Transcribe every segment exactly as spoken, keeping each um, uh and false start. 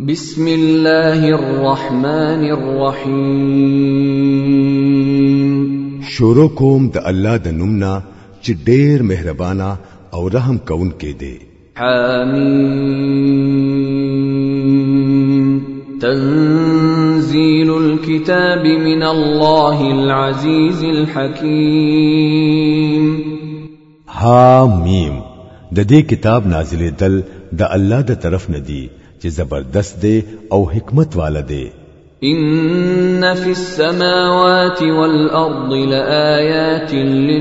بسم الله الرحمن الرحیم. شروع کوم د الله د نومنا چې ډېر مهربانا او رحم کون کې دی. حمیم. تنزيل الكتاب من الله العزيز الحكيم. حمیم. د دې کتاب نازلې دل د الله د طرف نه دی چې زبردست دی او حکمت والا دی. ان في السماوات والارض لآيات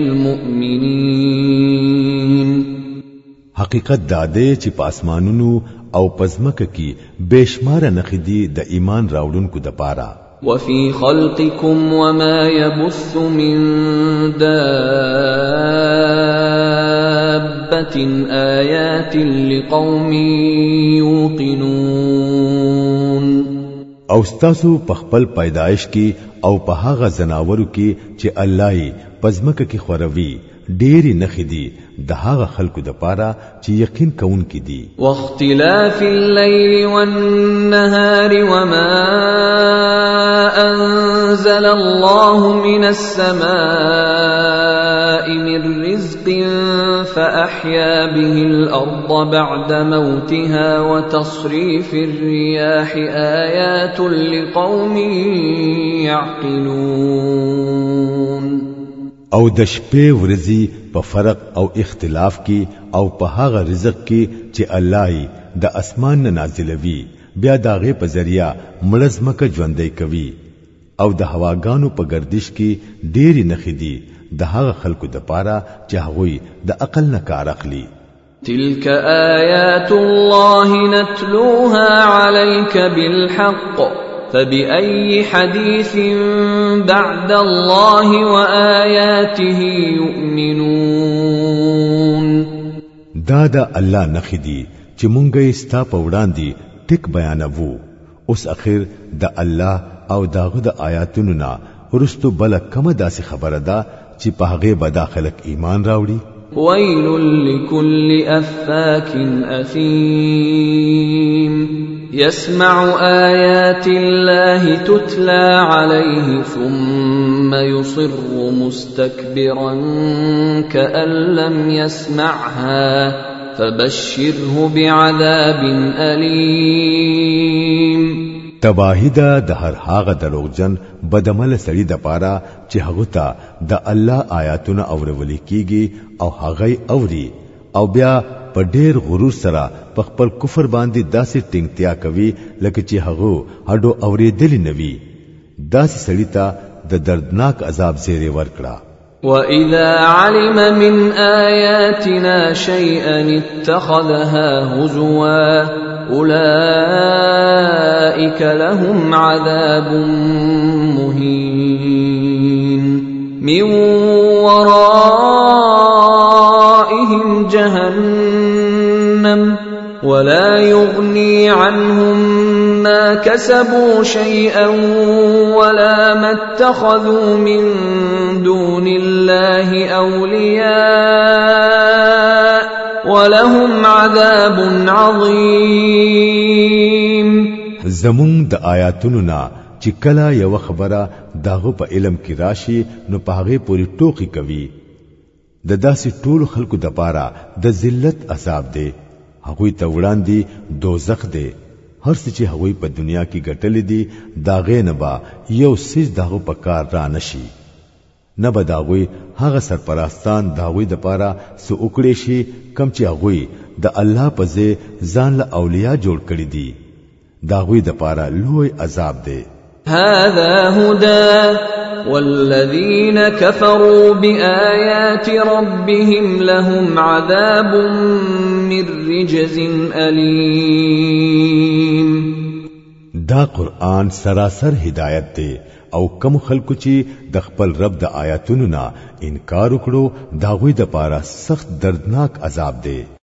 للمؤمنين. حقیقت دا دی چې په اسمانونو او پزمکه کې بشمار نخدي د ایمان راوړونکو د پاره. وفي خلقكم وما يبث من دابة آيات لقوم يوقنون. او ستاسو په خپل پیدایش کې او په هغه زناورو کې چې الله یې پزمکه کې خوروي ډېری نخدي د هغه خلکو د پاره چې یقین کوونکي دي. واختلاف الليل والنهار وما انزل الله من السماء من رزق فاحيا به الارض بعد موتها وتصريف الرياح آيات لقوم يعقلون. او د شپې ورځي په فرق او اختلاف کې او په هغه رزق کې چې الله یې د اسمان نه نازلوي بیا داغه په ذریعہ ملزمکه ژوندۍ کوي او د هواګانو په گردش کې ډېری نخدي د هغه خلکو د پاره چې هغوی د عقل نه کار اخلي. تلك آيات الله نتلوها عليك بالحق فبأي حديث بعد الله وآياته يؤمنون. دا دا الله نخدي چې مونږ یې ستا په وړاندې ټیک بیانوو. اوس اخر د الله او داغه د آیاتونو نه ورستو بل کومه داسې خبره ده چې په هغه به داخلك ایمان راوړي. ويل لكل أفاك أثيم يسمع آيات الله تتلى عليه ثم يصر مستكبرا كأن لم يسمعها فبشره بعذاب أليم. تباہی دا د هر هغه دروغجن بدعمل سړي د پاره چې هغه ته د الله آیاتونه اورول کیږي او هغه اوري او بیا په ډېر غرور سره په خپل کفر باندې داسې ټینګتیا کوي لکه چې هغه هډو اورېدلی نوي. داسې سړي ته د دردناک عذاب زیری ورکړه. وَإِذَا عَلِمَ مِنْ آيَاتِنَا شَيْئًا اتَّخَذَهَا هُزُوًا أُولَئِكَ لَهُمْ عَذَابٌ مُهِينٌ مِنْ وَرَائِهِمْ جَهَنَّمُ وَلَا يُغْنِي عَنْهُمْ مَا كَسَبُوا شَيْئًا وَلَا مَا اتَّخَذُوا مِن دُونِ اللَّهِ أَوْلِيَاءَ وَلَهُمْ عَذَابٌ عَظِيمٌ. زمون د آیاتونو نا چې کله یو خبره داغه په علم کې راشي نو په هغه پوری ټوکی کوي. د داسې ټول خلکو د پاره د ذلت عذاب دی. هغه ته وړاندې دوزخ دی. هر څه چې هغه په دنیا کې ګټلې دي داغه نه با یو سیز داغه په کار را نشي. نه به داوی هغه سرپرستان داوی د پاره سو وکړي شي کم چې هغه د الله په ځای ځان له اولیاء جوړ کړی دي. داوی د پاره لوی عذاب دی. هذا هدى والذين كفروا بآيات ربهم لهم عذاب من رجز أليم. دا قرآن سراسر هدایت دی او کم خلکو چې د خپل رب د آیاتونو نه انکار وکړو داغوی د پاره سخت دردناک عذاب دی.